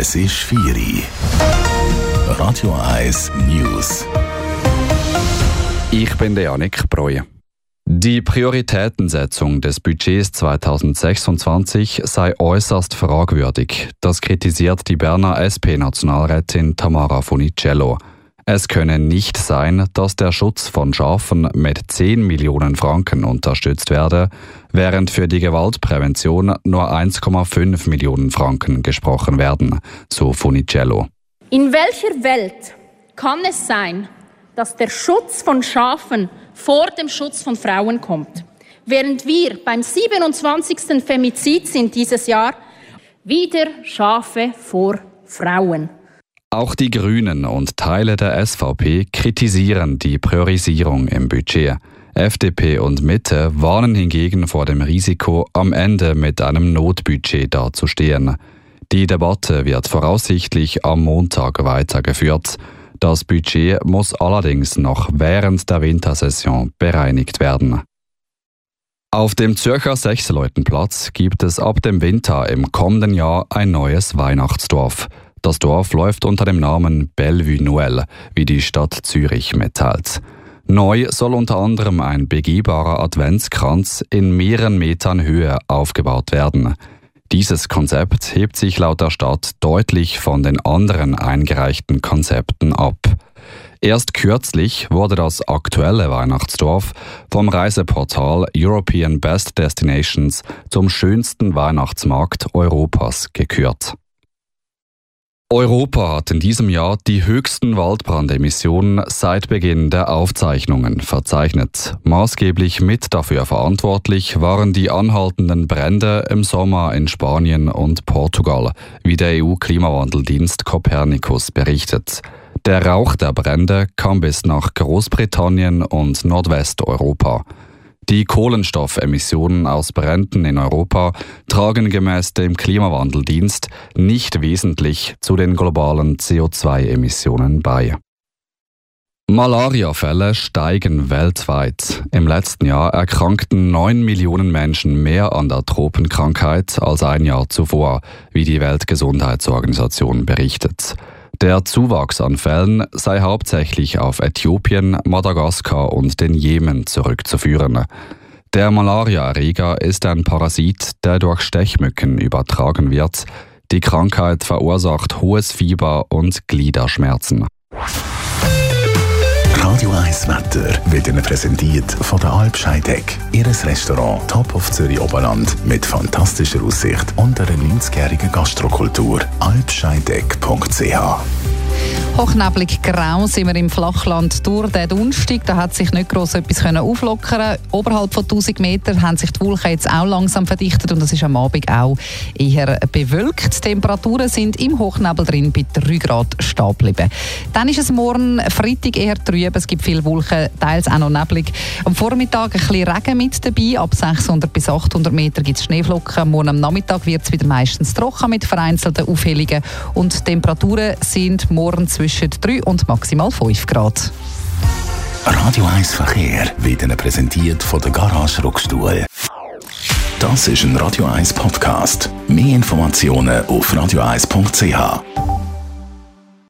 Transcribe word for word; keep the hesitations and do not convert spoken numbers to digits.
Es ist vier Uhr. Radio eins News. Ich bin der Janik Breuer. Die Prioritätensetzung des Budgets zweitausendsechsundzwanzig sei äußerst fragwürdig. Das kritisiert die Berner S P-Nationalrätin Tamara Funicello. Es könne nicht sein, dass der Schutz von Schafen mit zehn Millionen Franken unterstützt werde, während für die Gewaltprävention nur eins Komma fünf Millionen Franken gesprochen werden, so Funicello. In welcher Welt kann es sein, dass der Schutz von Schafen vor dem Schutz von Frauen kommt, während wir beim siebenundzwanzigsten Femizid sind dieses Jahr, wieder Schafe vor Frauen? Auch die Grünen und Teile der S V P kritisieren die Priorisierung im Budget. F D P und Mitte warnen hingegen vor dem Risiko, am Ende mit einem Notbudget dazustehen. Die Debatte wird voraussichtlich am Montag weitergeführt. Das Budget muss allerdings noch während der Wintersaison bereinigt werden. Auf dem Zürcher Sechsleutenplatz gibt es ab dem Winter im kommenden Jahr ein neues Weihnachtsdorf. Das Dorf läuft unter dem Namen Bellevue Noël, wie die Stadt Zürich mitteilt. Neu soll unter anderem ein begehbarer Adventskranz in mehreren Metern Höhe aufgebaut werden. Dieses Konzept hebt sich laut der Stadt deutlich von den anderen eingereichten Konzepten ab. Erst kürzlich wurde das aktuelle Weihnachtsdorf vom Reiseportal European Best Destinations zum schönsten Weihnachtsmarkt Europas gekürt. Europa hat in diesem Jahr die höchsten Waldbrandemissionen seit Beginn der Aufzeichnungen verzeichnet. Maßgeblich mit dafür verantwortlich waren die anhaltenden Brände im Sommer in Spanien und Portugal, wie der E U-Klimawandeldienst Copernicus berichtet. Der Rauch der Brände kam bis nach Großbritannien und Nordwesteuropa. Die Kohlenstoffemissionen aus Bränden in Europa tragen gemäß dem Klimawandeldienst nicht wesentlich zu den globalen C O zwei Emissionen bei. Malariafälle steigen weltweit. Im letzten Jahr erkrankten neun Millionen Menschen mehr an der Tropenkrankheit als ein Jahr zuvor, wie die Weltgesundheitsorganisation berichtet. Der Zuwachs an Fällen sei hauptsächlich auf Äthiopien, Madagaskar und den Jemen zurückzuführen. Der Malariaerreger ist ein Parasit, der durch Stechmücken übertragen wird. Die Krankheit verursacht hohes Fieber und Gliederschmerzen. Radio eins Wetter wird Ihnen präsentiert von der Alp Scheidegg. Ihres Restaurant Top of Zürich Oberland mit fantastischer Aussicht und einer neunzigjährigen Gastrokultur. alp scheidegg punkt c h. Hochnebelig grau sind wir im Flachland durch den Donnerstag. Da hat sich nicht gross etwas auflockern. Oberhalb von tausend Metern haben sich die Wolken jetzt auch langsam verdichtet und es ist am Abend auch eher bewölkt. Die Temperaturen sind im Hochnebel drin bei drei Grad stehen geblieben. Dann ist es morgen Freitag eher trüb. Es gibt viele Wolken, teils auch noch neblig. Am Vormittag ein bisschen Regen mit dabei. Ab sechshundert bis achthundert Meter gibt es Schneeflocken. Morgen am Nachmittag wird es wieder meistens trocken mit vereinzelten Aufhellungen. Und die Temperaturen sind morgen zwischen drei und maximal fünf Grad. Radio eins Verkehr wird Ihnen präsentiert von der Garage Ruckstuhl. Das ist ein Radio eins Podcast. Mehr Informationen auf radio eins punkt c h.